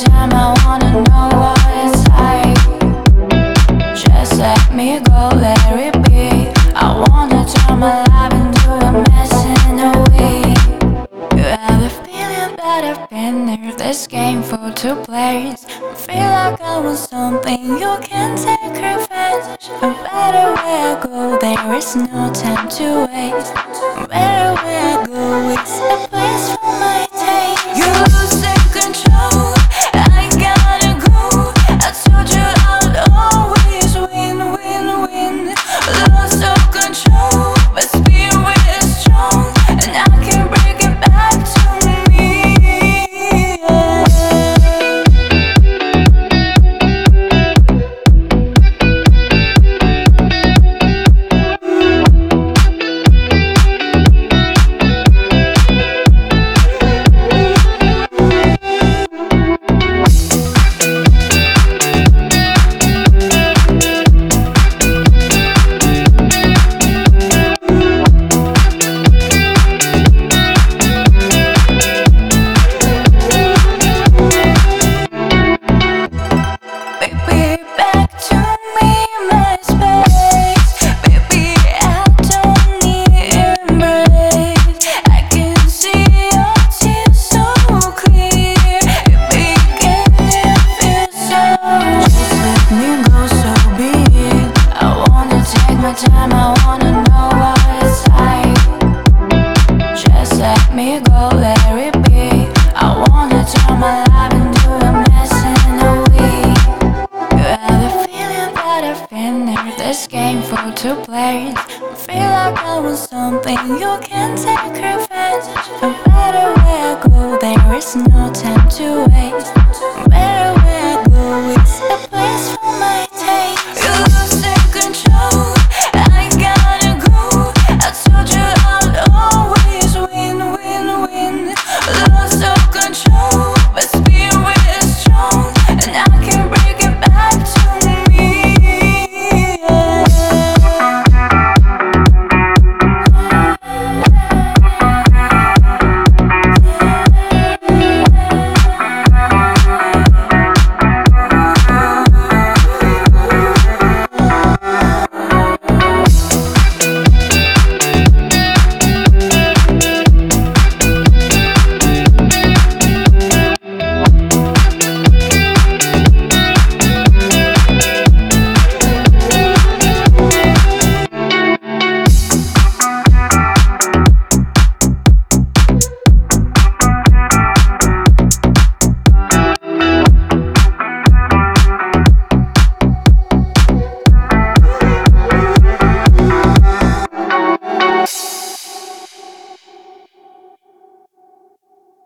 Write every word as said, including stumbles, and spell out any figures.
time, I wanna know what it's like. Just let me go, let it be. I wanna turn my life into a mess in a week. You have the feeling that I've been there, this game for two players. I feel like I want something you can take revenge. No matter where I go, there is no time to waste. No matter where I go, it's a place for my taste. You losing control, I gotta go. I told you I'd always win, win, win. Lost all control, my spirit is strong, and I can bring it back to me. Time, I wanna know what it's like. Just let me go, let it be. I wanna turn my life into a mess in a week. You have the feeling that I've been there, this game for two players. I feel like I want something you can take revenge. No matter where I go, there is no time to waste.